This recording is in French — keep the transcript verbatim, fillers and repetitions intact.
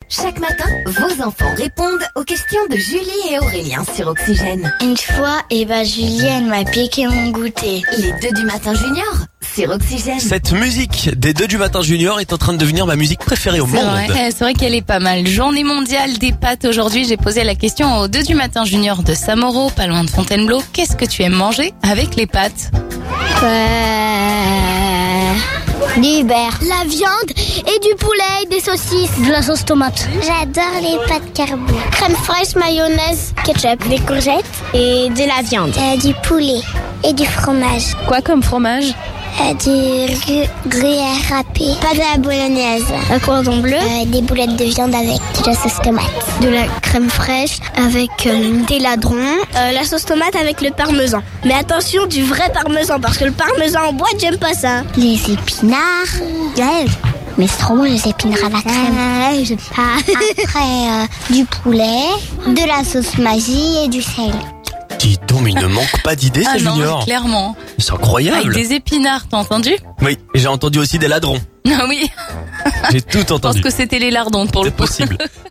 Chaque matin, vos enfants répondent aux questions de Julie et Aurélien sur Oxygène. Une fois, eh ben, Julienne m'a piqué mon goûter. Les deux du matin junior sur Oxygène. Cette musique des deux du matin junior est en train de devenir ma musique préférée au C'est monde. vrai, eh, c'est vrai qu'elle est pas mal. Journée mondiale des pâtes aujourd'hui. J'ai posé la question aux deux du matin junior de Samoro, pas loin de Fontainebleau. Qu'est-ce que tu aimes manger avec les pâtes? Euh... Du beurre. La viande et du poulet, des saucisses, de la sauce tomate. J'adore les pâtes carbo. Crème fraîche, mayonnaise, ketchup, des courgettes et de la viande. Euh, du poulet et du fromage. Quoi comme fromage? Euh, du gru- gruyère râpé. Pas de la bolognaise. Un cordon bleu, Euh, des boulettes de viande avec de la sauce tomate. de la crème fraîche avec euh, des ladrons, euh, la sauce tomate avec le parmesan. Mais attention, du vrai parmesan parce que le parmesan en boîte, j'aime pas ça. Les épinards. Ouais. Mais c'est trop bon les épinards à la crème. Ouais, j'aime pas. Après, euh, du poulet, de la sauce magie et du sel. Dis donc, mais il ne manque pas d'idées, Ah ces non, juniors. clairement. C'est Avec incroyable. des épinards, t'as entendu? Oui, et j'ai entendu aussi des ladrons. Ah oui, J'ai tout je pense entendu. que c'était les lardons pour le C'est coup. possible.